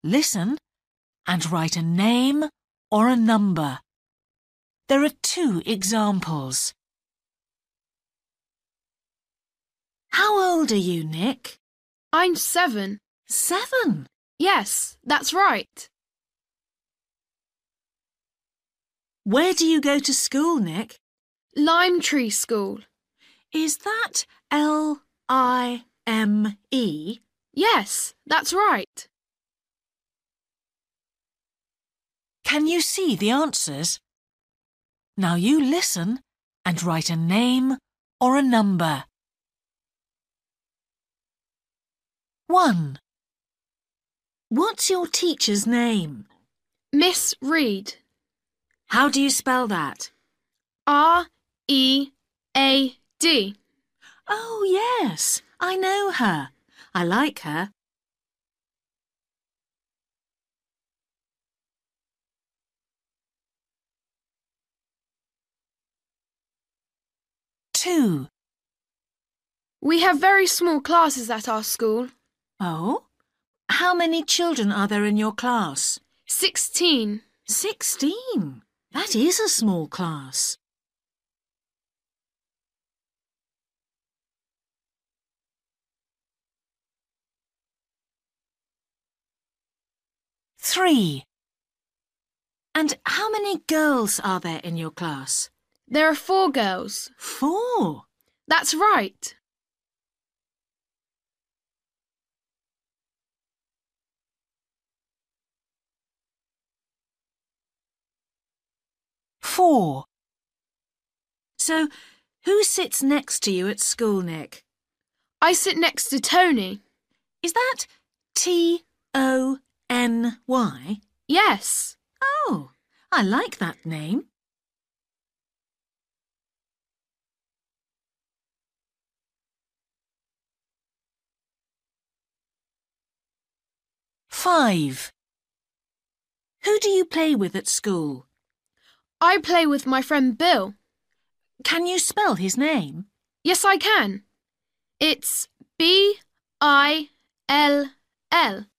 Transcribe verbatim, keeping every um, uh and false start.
listen and write a name or a number. There are two examples. How old are you, Nick? I'm seven. Seven? Yes, that's right. Where do you go to school, Nick? Lime Tree School. Is that L I M E? Yes, that's right. Can you see the answers? Now you listen and write a name or a number. One. What's your teacher's name? Miss Reed. How do you spell that? R E A D. Oh, yes, I know her. I like her. Two. We have very small classes at our school. Oh? How many children are there in your class? Sixteen. Sixteen. That is a small class. Three. And how many girls are there in your class? There are four girls. Four. That's right. Four. So, who sits next to you at school, Nick? I sit next to Tony. Is that T O N Y? Yes. Oh, I like that name. Five. Who do you play with at school? I play with my friend Bill. Can you spell his name? Yes, I can. It's B I L L.